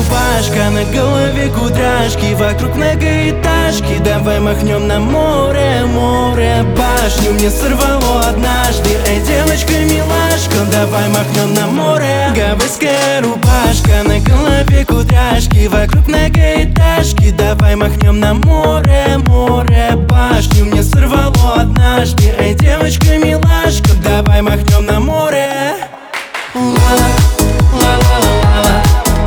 рубашка, на голове кудряшки, вокруг многоэтажки. Давай махнем на море, море, башню мне сорвало однажды. Эй, девочка-милашка, давай махнем на море. Гавайская рубашка, на голове кудряшки, вокруг многоэтажки. Давай махнем на море, море, башню мне сорвало однажды. Эй, девочка-милашка, давай махнем на море. Ла-ла, ла-ла-ла-ла-ла.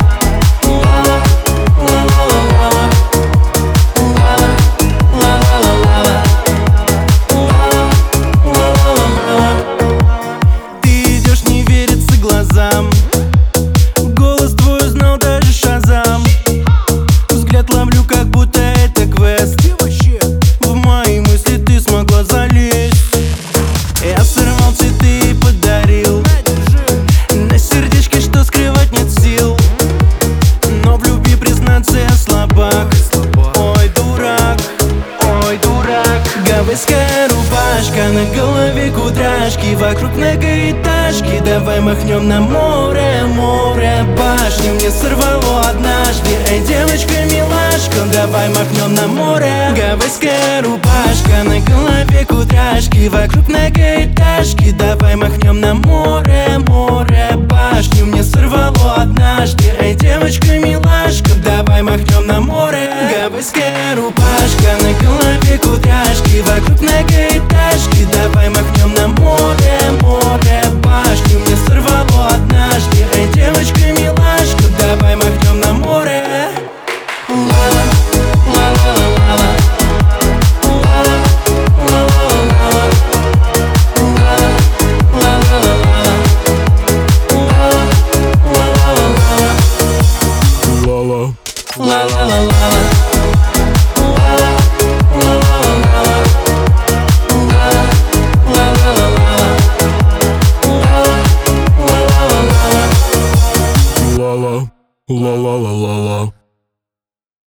Голос твой узнал даже Шазам. Взгляд ловлю, как будто это квест. В мои мысли ты смогла залезть. Я сорвал цветы и подарил. На сердечке, что скрывать нет сил. Но в любви признаться я слабак. Ой, дурак, ой, дурак. Гавайская рубашка, на голове кудряшки, вокруг многоэтажки. Давай махнем на море, море, башню мне сорвало однажды. Эй, девочка-милашка, давай махнем на море. Гавайская рубашка, на голове кудряшки, вокруг многоэтажки. Давай махнем на море, море, башню мне сорвало однажды. Эй, девочка-милашка, давай махнем на море. Гавайская рубашка, на голове